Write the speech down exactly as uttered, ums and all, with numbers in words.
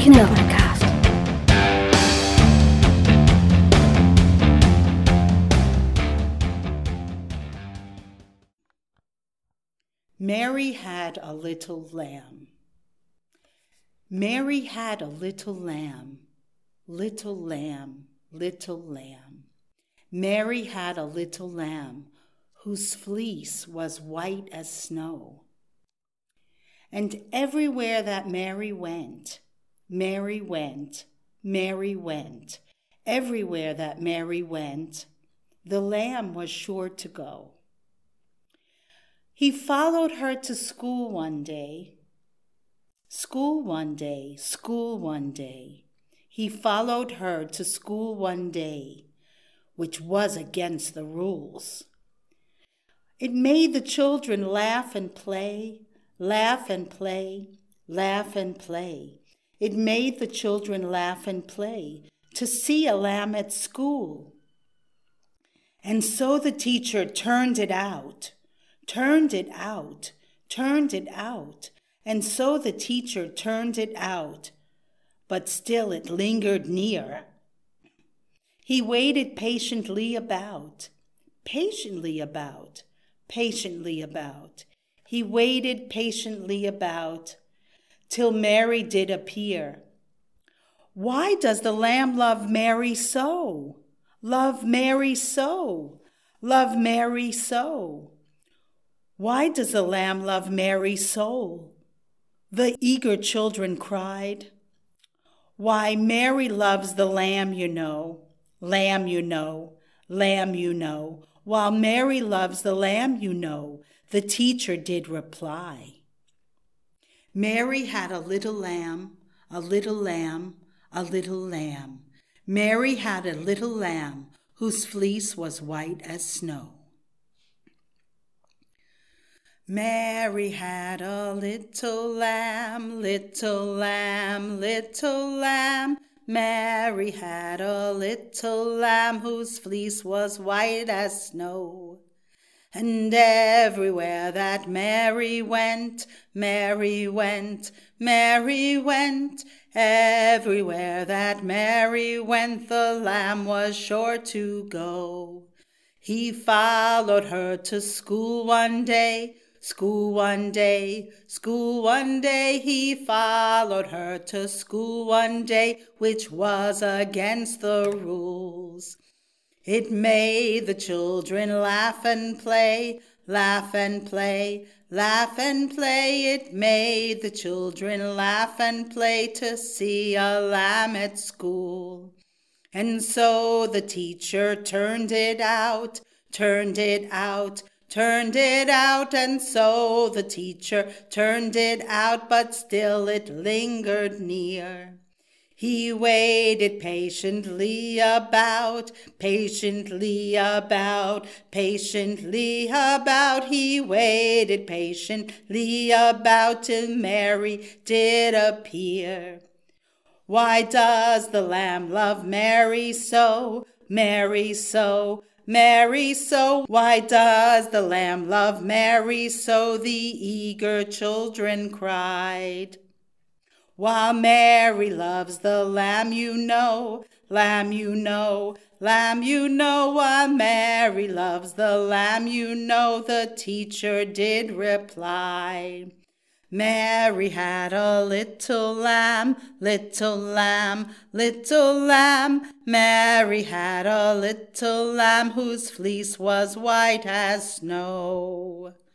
Kinderpodcast. Mary had a little lamb. Mary had a little lamb, little lamb, little lamb. Mary had a little lamb whose fleece was white as snow. And everywhere that Mary went, Mary went, Mary went, everywhere that Mary went, the lamb was sure to go. He followed her to school one day, school one day, school one day. He followed her to school one day, which was against the rules. It made the children laugh and play, laugh and play, laugh and play. It made the children laugh and play to see a lamb at school. And so the teacher turned it out, turned it out, turned it out. And so the teacher turned it out, but still it lingered near. He waited patiently about, patiently about, patiently about. He waited patiently about, till Mary did appear. Why does the lamb love Mary so? Love Mary so? Love Mary so? Why does the lamb love Mary so? The eager children cried. Why, Mary loves the lamb, you know, lamb, you know, lamb, you know. While Mary loves the lamb, you know, the teacher did reply. Mary had a little lamb, a little lamb, a little lamb. Mary had a little lamb whose fleece was white as snow. Mary had a little lamb, little lamb, little lamb. Mary had a little lamb whose fleece was white as snow. And everywhere that Mary went, Mary went, Mary went. Everywhere that Mary went, the lamb was sure to go. He followed her to school one day, school one day, school one day. He followed her to school one day, which was against the rules. It made the children laugh and play, laugh and play, laugh and play. It made the children laugh and play to see a lamb at school. And so the teacher turned it out, turned it out, turned it out. And so the teacher turned it out, but still it lingered near. He waited patiently about, patiently about, patiently about. He waited patiently about till Mary did appear. Why does the lamb love Mary so, Mary so, Mary so? Why does the lamb love Mary so? The eager children cried. While Mary loves the lamb, you know, lamb, you know, lamb, you know. While Mary loves the lamb, you know, the teacher did reply. Mary had a little lamb, little lamb, little lamb. Mary had a little lamb whose fleece was white as snow.